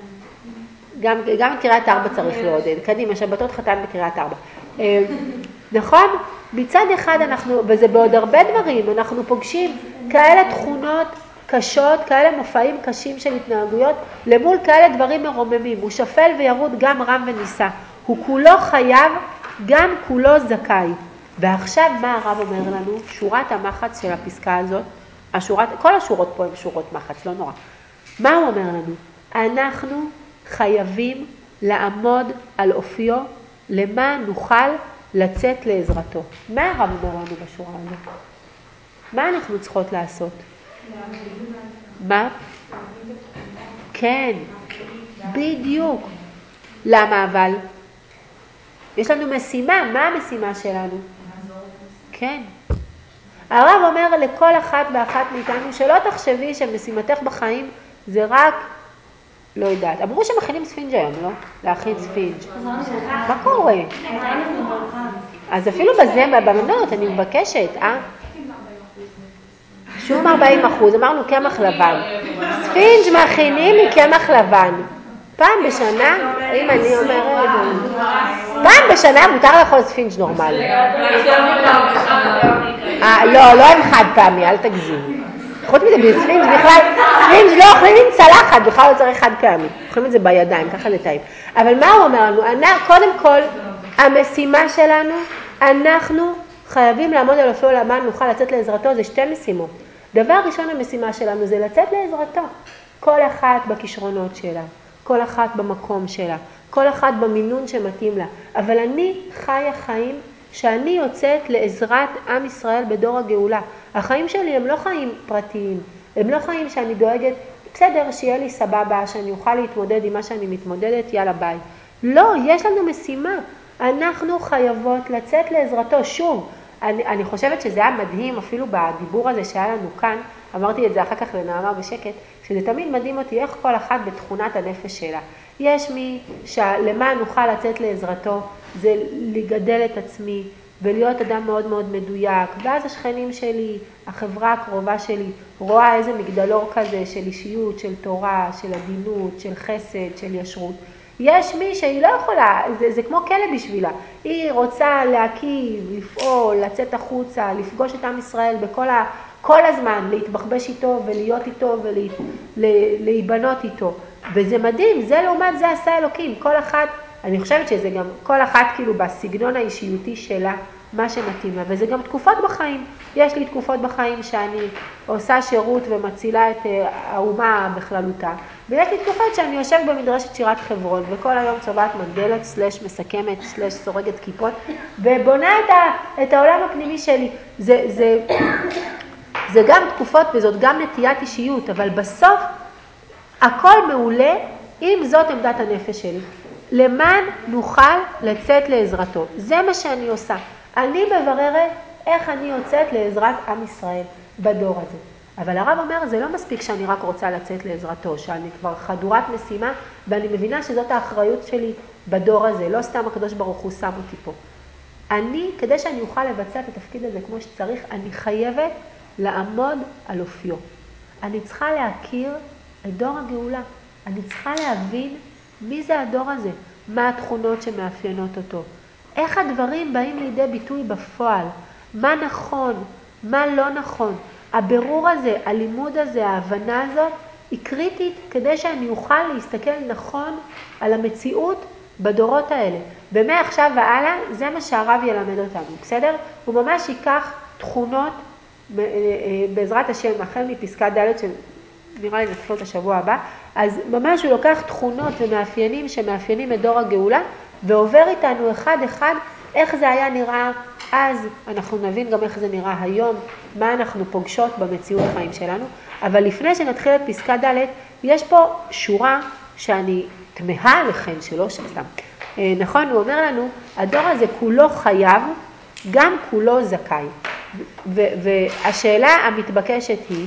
גם קריית ארבע צריך לעודד. קדימה, שבתות חתן בקריית ארבע. נכון? מצד אחד אנחנו, וזה בעוד הרבה דברים, אנחנו פוגשים כאלה תכונות קשות, כאלה מופעים קשים של התנהגויות, למול כאלה דברים מרוממים. הוא שפל וירוד גם רם וניסה. הוא כולו חייב, גם כולו זכאי. ועכשיו מה הרב אומר לנו? שורת המחץ של הפסקה הזאת, כל השורות פה הן שורות מחץ, לא נורא. מה הוא אומר לנו? אנחנו חייבים לעמוד על אופיו למען נוכל לצאת לעזרתו. מה הרב אומר לנו בשורה הזאת? מה אנחנו צריכות לעשות? מה? כן, בדיוק. למה אבל? יש לנו משימה, מה המשימה שלנו? כן. הרב אומר לכל אחת ואחת מאיתנו שלא תחשבי שמשימתך בחיים זה רק, לא יודעת, אמרו שמכינים ספינג' היום, לא? להכין ספינג'. מה קורה? אז אפילו בזה, במנות, אני מבקשת, שום 40%, אמרנו קמח לבן. ספינג' מכינים מקמח לבן. פעם בשנה, אם אני אומרת, פעם בשנה מותר לאכול ספינג' נורמלי. לא עם חד פעמי, אל תגזים. חוץ מזה, בספינג' בכלל, ספינג' לא אוכלים עם צלחת, בכלל לא צריך חד פעמי. אוכלים את זה בידיים, ככה זה טעים. אבל מה הוא אומר לנו? קודם כל, המשימה שלנו, אנחנו חייבים לעמוד על אופיו למען נוכל לצאת לעזרתו, זה שתי משימות. דבר ראשון המשימה שלנו זה לצאת לעזרתו. כל אחת בכישרונות שלה, כל אחת במקום שלה, כל אחת במינון שמתאים לה. אבל אני חיה חיים שאני יוצאת לעזרת עם ישראל בדור הגאולה. החיים שלי הם לא חיים פרטיים, הם לא חיים שאני דואגת, בסדר, שיהיה לי סבבה, שאני אוכל להתמודד עם מה שאני מתמודדת, יאללה ביי. לא, יש לנו משימה. אנחנו חייבות לצאת לעזרתו. שוב, אני חושבת שזה היה מדהים אפילו בדיבור הזה שהיה לנו כאן, אמרתי את זה אחר כך לנעמה בשקט, שזה תמיד מדהים אותי איך כל אחת בתכונת הנפש שלה. יש מי שלמען נוכל לצאת לעזרתו, זה לגדל את עצמי ולהיות אדם מאוד מאוד מדויק, ואז השכנים שלי, החברה הקרובה שלי, רואה איזה מגדלור כזה של אישיות, של תורה, של עדינות, של חסד, של ישרות. יש מי שהיא לא יכולה, זה כמו כלא בשבילה. היא רוצה להקים, לפעול, לצאת החוצה, לפגוש את עם ישראל כל הזמן, להתבחבש איתו ולהיות איתו ולהיבנות איתו. וזה מדהים, זה לעומת זה עשה אלוקים. כל אחת, אני חושבת שזה גם, כל אחת כאילו בסגנון האישיותי שלה, מה שמתאים לה. וזה גם תקופות בחיים. יש לי תקופות בחיים שאני עושה שירות ומצילה את האומה בכללותה. ויש לי תקופות שאני יושב במדרשת שירת חברון, וכל היום צובעת מנדלת, סלש מסכמת, סלש סורגת כיפות, ובונה את העולם הפנימי שלי. זה גם תקופות וזאת גם נטיית אישיות, אבל בסוף הכל מעולה אם זאת עמדת הנפש שלי. למען נוכל לצאת לעזרתו. זה מה שאני עושה. אני מבררת איך אני יוצאת לעזרת עם ישראל בדור הזה. אבל הרב אומר, זה לא מספיק שאני רק רוצה לצאת לעזרתו, שאני כבר חדורת משימה, ואני מבינה שזאת האחריות שלי בדור הזה. לא סתם הקדוש ברוך הוא שם אותי פה. אני, כדי שאני אוכל לבצע את התפקיד הזה כמו שצריך, אני חייבת לעמוד על אופיו. אני צריכה להכיר את דור הגאולה. אני צריכה להבין מי זה הדור הזה, מה התכונות שמאפיינות אותו, איך הדברים באים לידי ביטוי בפועל, מה נכון, מה לא נכון. הבירור הזה, הלימוד הזה, ההבנה הזאת, היא קריטית כדי שאני אוכל להסתכל נכון על המציאות בדורות האלה. ומעכשיו והלאה, זה מה שהרב ילמד אותנו, בסדר? הוא ממש ייקח תכונות, בעזרת השם, החל מפסקה ד' שנראה לי נתחיל את השבוע הבא, אז ממש הוא לוקח תכונות ומאפיינים שמאפיינים את דור הגאולה, ועובר איתנו אחד אחד איך זה היה נראה אז, אנחנו נבין גם איך זה נראה היום, מה אנחנו פוגשות במציאות החיים שלנו, אבל לפני שנתחיל את פסקה ד' יש פה שורה שאני תמהה עליכם, שלא סתם. נכון, הוא אומר לנו, הדור הזה כולו חייב, גם כולו זכאי. והשאלה המתבקשת היא,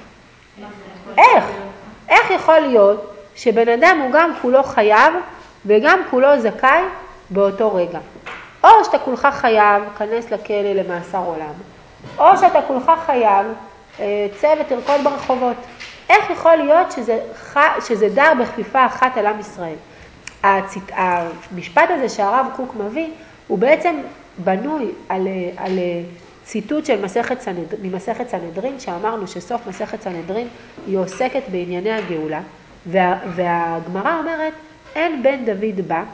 איך יכול להיות שבן אדם הוא גם כולו חייב וגם כולו זכאי באותו רגע? או שאתה כולך חייב, כנס לכלא למאסר עולם, או שאתה כולך חייב, צא ותרקוד ברחובות. איך יכול להיות שזה דר בכפיפה אחת על עם ישראל? המשפט הזה שהרב קוק מביא, הוא בעצם בנוי על ציטוט של ממסכת סנהדרין, שאמרנו שסוף מסכת סנהדרין היא עוסקת בענייני הגאולה, והגמרא אומרת, אין בן דוד בא,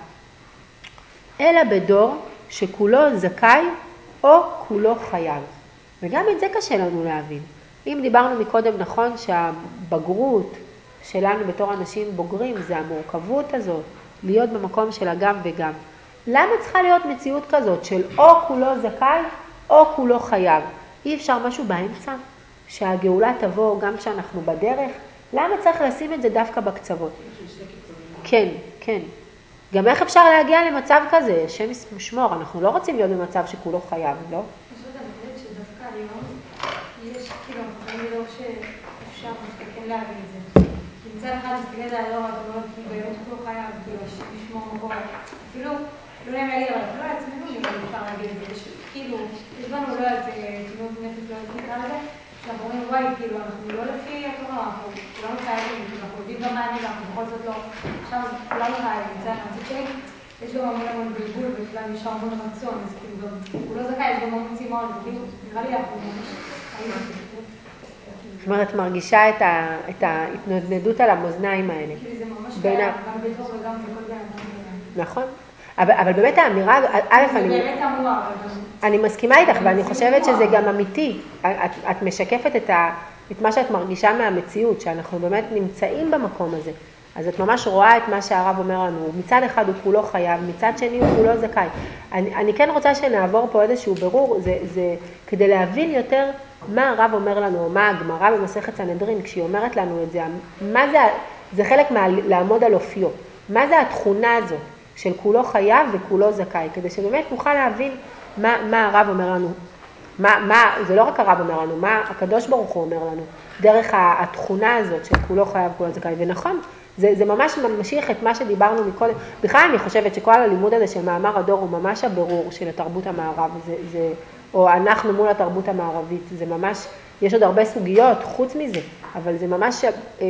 אלא בדור שכולו זכאי או כולו חייב. וגם את זה קשה לנו להבין. אם דיברנו מקודם נכון שהבגרות שלנו בתור אנשים בוגרים, זה המורכבות הזאת, להיות במקום של הגם וגם. למה צריכה להיות מציאות כזאת של או כולו זכאי או כולו חייב? אי אפשר משהו באמצע? שהגאולה תבוא גם כשאנחנו בדרך? למה צריך לשים את זה דווקא בקצוות? כן, כן. גם איך אפשר להגיע למצב כזה? השם משמור, אנחנו לא רוצים להיות במצב שכולו חייב, לא? פשוט אני חושבת שדווקא היום יש כאילו, אני לא שאפשר כן להבין את זה. כי מצד אחד מסתכלת על הדור, אתה אומר, כי באמת כולו חייב, כאילו, לשמור מקום. אפילו, לא נעים להגיד, אבל אפילו לעצמנו אפשר להגיד את זה. כאילו, יש בנו לא על זה, כאילו, נפש לא נקרא לזה, שאנחנו אומרים, וואי, כאילו, אנחנו לא לפי התורה, אנחנו כולנו חייבים, אנחנו יודעים גם מה אני, ואנחנו בכל זאת לא. עכשיו, כולנו חייבים, זה המצב שלי. יש גם המון בלבול, וכלל יש המון רצון, אז כאילו גם, הוא לא זכאי, יש גם המון צימון, וכאילו, נראה לי אנחנו ממש חיים את זה. זאת אומרת, מרגישה את ההתנדנדות על המאזניים האלה. כאילו זה ממש קיים, גם בדור וגם בכל בן אדם. נכון. אבל באמת האמירה, זה באמת אמורה, אבל גם... אני מסכימה איתך, ואני חושבת שזה גם אמיתי. את משקפת את מה שאת מרגישה מהמציאות, שאנחנו באמת נמצאים במקום הזה. אז את ממש רואה את מה שהרב אומר לנו. מצד אחד הוא כולו חייב, מצד שני הוא כולו זכאי. אני כן רוצה שנעבור פה איזשהו ברור, זה כדי להבין יותר מה הרב אומר לנו, מה הגמרא במסכת סנהדרין, כשהיא אומרת לנו את זה, מה זה חלק לעמוד על אופיו. מה זה התכונה הזאת של כולו חייב וכולו זכאי, כדי שבאמת נוכל להבין מה הרב אומר לנו. זה לא רק הרב אומר לנו, מה הקדוש ברוך הוא אומר לנו, דרך התכונה הזאת של כולו חייב וכולו זכאי. ונכון, זה ממש ממשיך את מה שדיברנו מקודם. בכלל אני חושבת שכל הלימוד הזה של מאמר הדור הוא ממש הבירור של התרבות המערב, או אנחנו מול התרבות המערבית, זה ממש, יש עוד הרבה סוגיות חוץ מזה, אבל זה ממש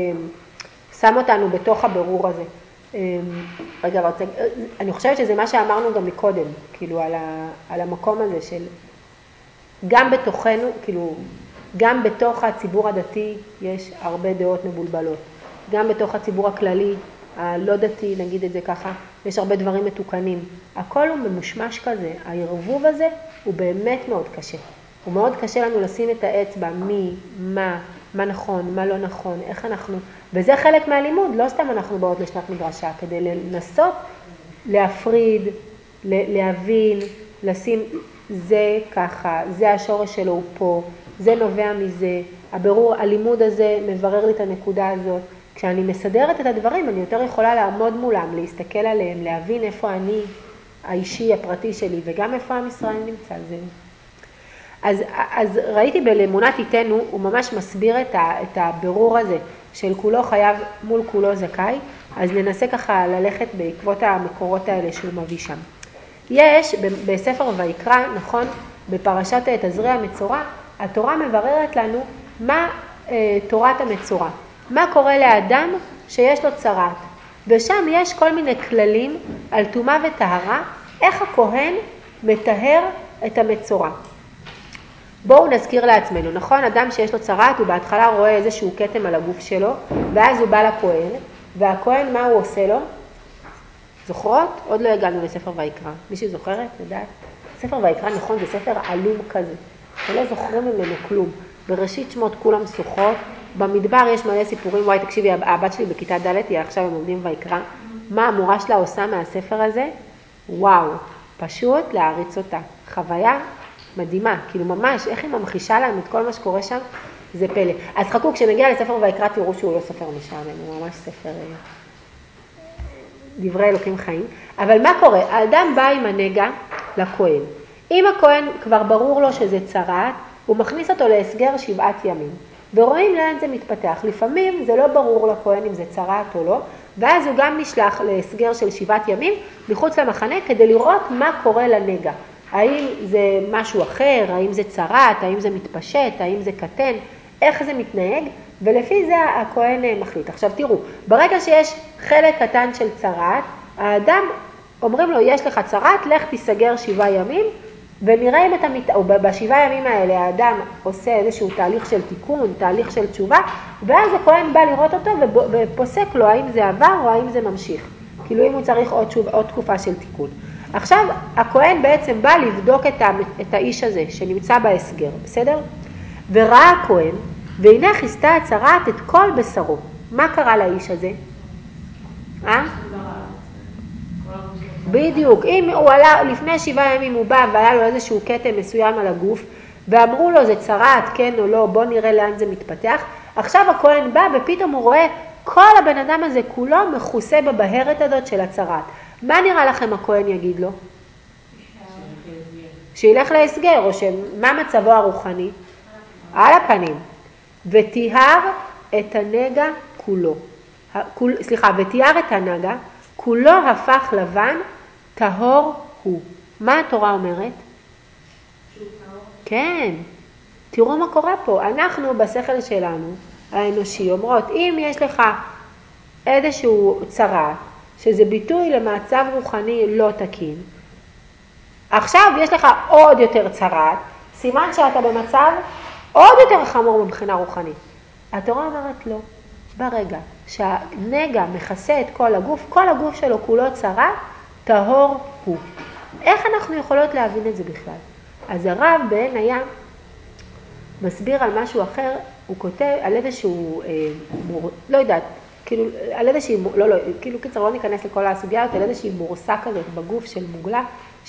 שם אותנו בתוך הבירור הזה. רגע, אני חושבת שזה מה שאמרנו גם מקודם, כאילו על המקום הזה של גם בתוכנו, כאילו גם בתוך הציבור הדתי יש הרבה דעות מבולבלות. גם בתוך הציבור הכללי, הלא דתי, נגיד את זה ככה, יש הרבה דברים מתוקנים. הכל הוא ממושמש כזה. הערבוב הזה הוא באמת מאוד קשה. הוא מאוד קשה לנו לשים את האצבע מי, מה, מה נכון, מה לא נכון, איך אנחנו, וזה חלק מהלימוד, לא סתם אנחנו באות לשנת מדרשה, כדי לנסות להפריד, להבין, לשים, זה ככה, זה השורש שלו הוא פה, זה נובע מזה, הלימוד הזה מברר לי את הנקודה הזאת, כשאני מסדרת את הדברים, אני יותר יכולה לעמוד מולם, להסתכל עליהם, להבין איפה אני, האישי, הפרטי שלי, וגם איפה עם ישראל נמצא. אז ראיתי בלאמונת איתנו, הוא ממש מסביר את הבירור הזה של כולו חייב מול כולו זכאי, אז ננסה ככה ללכת בעקבות המקורות האלה שהוא מביא שם. יש בספר ויקרא, נכון, בפרשת תזריע מצורע, התורה מבררת לנו מה תורת המצורע. מה קורה לאדם שיש לו צרת. ושם יש כל מיני כללים על טומאה וטהרה, איך הכהן מטהר את המצורע. בואו נזכיר לעצמנו, נכון? אדם שיש לו צרת, הוא בהתחלה רואה איזשהו כתם על הגוף שלו, ואז הוא בא לכהן, והכהן מה הוא עושה לו? זוכרות? עוד לא הגענו לספר ויקרא. מישהו זוכרת? יודעת? ספר ויקרא, נכון, זה ספר עלום כזה. לא זוכרים ממנו כלום. בראשית שמות כולם שוחות, במדבר יש מלא סיפורים, וואי תקשיבי, הבת שלי בכיתה ד' היא עכשיו הם עומדים ויקרא, מה המורה שלה עושה מהספר הזה? וואו, פשוט להריץ אותה. חוויה מדהימה, כאילו ממש, איך היא ממחישה להם את כל מה שקורה שם, זה פלא. אז חכו, כשנגיע לספר ויקרא תראו שהוא לא ספר משעמם, הוא ממש ספר דברי אלוקים חיים. אבל מה קורה? האדם בא עם הנגע לכהן. אם הכהן כבר ברור לו שזה צרת, הוא מכניס אותו להסגר 7 ימים. ורואים לאן זה מתפתח. לפעמים זה לא ברור לכהן אם זה צרת או לא, ואז הוא גם נשלח להסגר של 7 ימים מחוץ למחנה כדי לראות מה קורה לנגע. האם זה משהו אחר, האם זה צרת, האם זה מתפשט, האם זה קטן, איך זה מתנהג, ולפי זה הכהן מחליט. עכשיו תראו, ברגע שיש חלק קטן של צרת, האדם אומרים לו, יש לך צרת, לך תיסגר 7 ימים, ונראה אם אתה ב7 ימים האלה האדם עושה איזשהו תהליך של תיקון, תהליך של תשובה, ואז הכהן בא לראות אותו ופוסק לו האם זה עבר או האם זה ממשיך. כאילו אם הוא צריך עוד תקופה של תיקון. עכשיו הכהן בעצם בא לבדוק את האיש הזה שנמצא בהסגר, בסדר? וראה הכהן, והנה כיסתה הצרת את כל בשרו. מה קרה לאיש הזה? בדיוק, אם הוא עלה, לפני 7 ימים הוא בא והיה לו איזשהו קטם מסוים על הגוף, ואמרו לו זה צרת, כן או לא, בוא נראה לאן זה מתפתח, עכשיו הכהן בא ופתאום הוא רואה כל הבן אדם הזה כולו מכוסה בבהרת הזאת של הצרת. מה נראה לכם הכהן יגיד לו? שילך להסגר, או שמה מצבו הרוחני? על הפנים. ותיהר את הנגע כולו. ותיהר את הנגע, כולו הפך לבן, טהור הוא. מה התורה אומרת? כן. תראו מה קורה פה. אנחנו בשכל שלנו, האנושי, אומרות, אם יש לך איזשהו צרה, שזה ביטוי למצב רוחני לא תקין, עכשיו יש לך עוד יותר צרת, סימן שאתה במצב עוד יותר חמור מבחינה רוחנית. התורה אומרת לא. ברגע שהנגע מכסה את כל הגוף שלו כולו צרה, טהור הוא. איך אנחנו יכולות להבין את זה בכלל? אז הרב בעין היה מסביר על משהו אחר, הוא כותב על איזשהו, לא יודעת, כאילו, על איזושהי, כאילו קיצר לא ניכנס לכל הסוגיות, על איזושהי מורסה כזאת בגוף של מוגלה,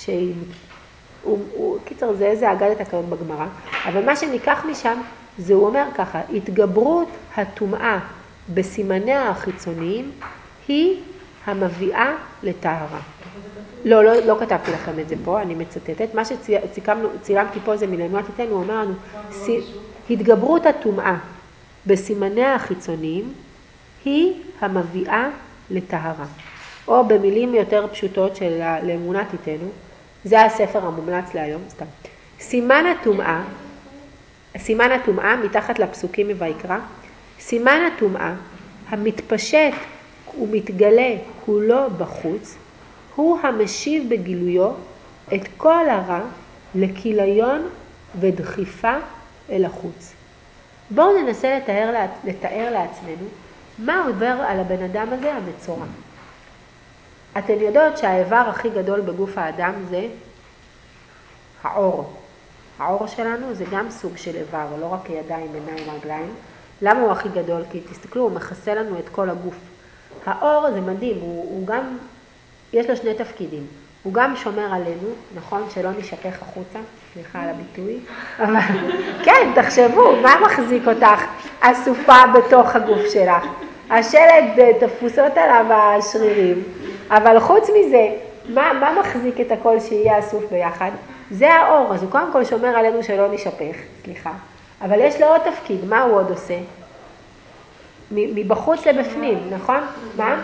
קיצר זה איזה אגדת הקיות בגמרא, אבל מה שניקח משם, זה הוא אומר ככה, התגברות הטומאה בסימניה החיצוניים היא המביאה לטהרה. לא כתבתי לכם את זה פה, אני מצטטת. מה שצילמתי פה זה מלאמונת איתנו, הוא אומר לנו, התגברות הטומאה בסימניה החיצוניים היא המביאה לטהרה. או במילים יותר פשוטות של לאמונת איתנו, זה הספר המומלץ להיום, סתם. סימן הטומאה מתחת לפסוקים מויקרא, סימן הטומאה המתפשט ומתגלה כולו בחוץ, הוא המשיב בגילויו את כל הרע לכיליון ודחיפה אל החוץ. בואו ננסה לתאר לעצמנו מה עובר על הבן אדם הזה המצורע. אתן יודעות שהאיבר הכי גדול בגוף האדם זה העור. העור שלנו זה גם סוג של איבר, לא רק ידיים, עיניים, רגליים. למה הוא הכי גדול? כי תסתכלו, הוא מכסה לנו את כל הגוף. האור זה מדהים, הוא גם, יש לו שני תפקידים. הוא גם שומר עלינו, נכון? שלא נשפך החוצה, סליחה על הביטוי. אבל כן, תחשבו, מה מחזיק אותך אסופה בתוך הגוף שלך? השלד תפוסות עליו השרירים, אבל חוץ מזה, מה מחזיק את הכל שיהיה אסוף ביחד? זה האור, אז הוא קודם כל שומר עלינו שלא נשפך, סליחה. אבל יש לו עוד תפקיד, מה הוא עוד עושה? מבחוץ לבפנים, נכון? מה?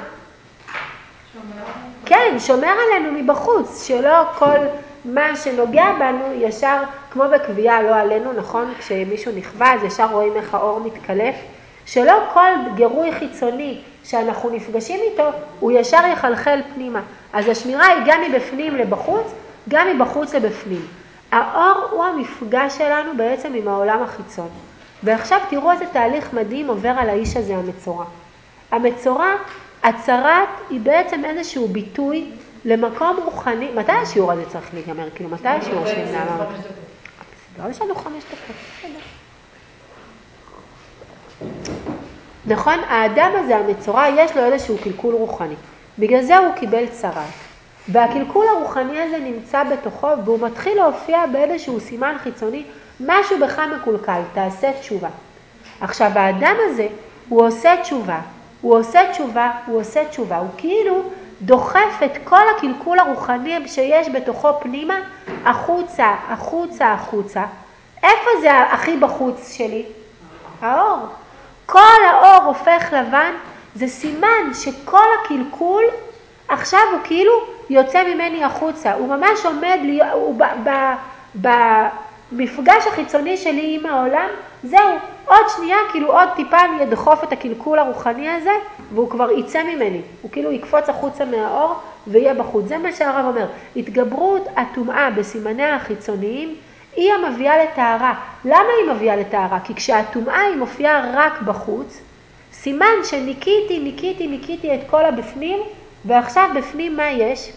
כן, שומר עלינו מבחוץ, שלא כל מה שנוגע בנו ישר, כמו בקביעה, לא עלינו, נכון? כשמישהו נכווה, אז ישר רואים איך האור מתקלף, שלא כל גירוי חיצוני שאנחנו נפגשים איתו, הוא ישר יחלחל פנימה. אז השמירה היא גם מבפנים לבחוץ, גם מבחוץ לבפנים. האור הוא המפגש שלנו בעצם עם העולם החיצון. ועכשיו תראו איזה תהליך מדהים עובר על האיש הזה, המצורע. המצורע, הצרת היא בעצם איזשהו ביטוי למקום רוחני. מתי השיעור הזה צריך להיגמר? כאילו, מתי השיעור שנעמר? לא, יש לנו 5 דקות. נכון? האדם הזה, המצורע, יש לו איזשהו קלקול רוחני. בגלל זה הוא קיבל צרת. והקלקול הרוחני הזה נמצא בתוכו, והוא מתחיל להופיע באיזשהו סימן חיצוני, משהו בך מקולקל, תעשה תשובה. עכשיו, האדם הזה, הוא עושה תשובה, הוא עושה תשובה, הוא עושה תשובה, הוא כאילו דוחף את כל הקלקול הרוחני שיש בתוכו פנימה, החוצה, החוצה, החוצה. איפה זה הכי בחוץ שלי? האור. כל האור הופך לבן, זה סימן שכל הקלקול עכשיו הוא כאילו יוצא ממני החוצה, הוא ממש עומד לי, הוא במפגש החיצוני שלי עם העולם, זהו, עוד שנייה, כאילו עוד טיפה אני אדחוף את הקלקול הרוחני הזה, והוא כבר יצא ממני, הוא כאילו יקפוץ החוצה מהאור ויהיה בחוץ. זה מה שהרב אומר, התגברות הטומאה בסימניה החיצוניים, היא המביאה לטהרה. למה היא מביאה לטהרה? כי כשהטומאה היא מופיעה רק בחוץ, סימן שניקיתי את כל הבפנים, ועכשיו בפנים מה יש?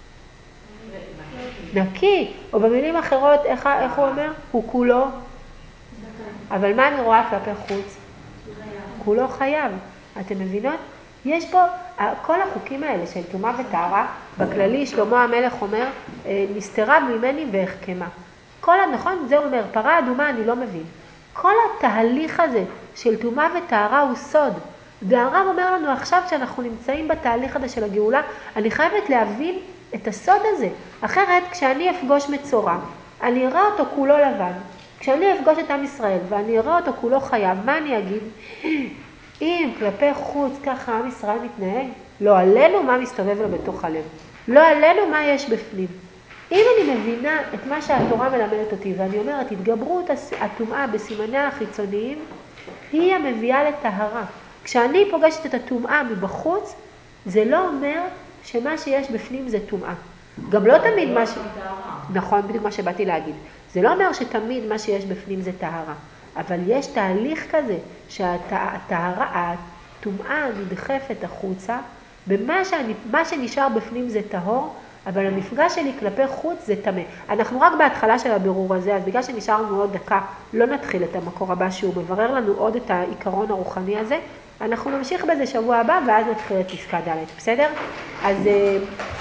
נקי, או במילים אחרות, איך הוא אומר? הוא כולו. אבל מה אני רואה כלפי חוץ? כולו חייב. אתם מבינות? יש פה, כל החוקים האלה של טומאה וטהרה, בכללי שלמה המלך אומר, נסתרה ממני והחכמה. נכון, זה אומר, פרה אדומה אני לא מבין. כל התהליך הזה של טומאה וטהרה הוא סוד. והרב אומר לנו עכשיו שאנחנו נמצאים בתהליך הזה של הגאולה, אני חייבת להבין את הסוד הזה. אחרת, כשאני אפגוש מצורע, אני אראה אותו כולו לבן. כשאני אפגוש את עם ישראל ואני אראה אותו כולו חייב, מה אני אגיד? אם כלפי חוץ ככה עם ישראל מתנהג, לא עלינו מה מסתובב לו בתוך הלב. לא עלינו מה יש בפנים. אם אני מבינה את מה שהתורה מלמדת אותי, ואני אומרת, התגברות הטומאה בסימניה החיצוניים, היא המביאה לטהרה. כשאני פוגשת את הטומאה מבחוץ, זה לא אומר שמה שיש בפנים זה טומאה. גם לא תמיד מה ש... נכון, בדיוק מה שבאתי להגיד. זה לא אומר שתמיד מה שיש בפנים זה טהרה. אבל יש תהליך כזה שהטומאה נדחפת החוצה, ומה שנשאר בפנים זה טהור, אבל המפגש שלי כלפי חוץ זה טמא. אנחנו רק בהתחלה של הבירור הזה, אז בגלל שנשארנו עוד דקה, לא נתחיל את המקור הבא שהוא מברר לנו עוד את העיקרון הרוחני הזה. אנחנו נמשיך בזה שבוע הבא, ואז נתחיל את פסקה ד', בסדר? אז